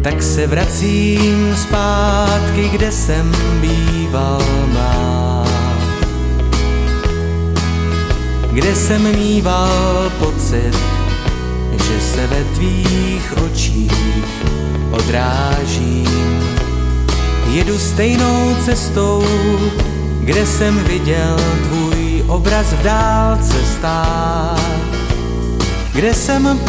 tak se vracím zpátky, kde jsem býval mlád. Kde jsem mýval pocit, že se ve tvých očích odrážím. Jedu stejnou cestou, kde jsem viděl tvůj obraz v dálce stát. Kde jsem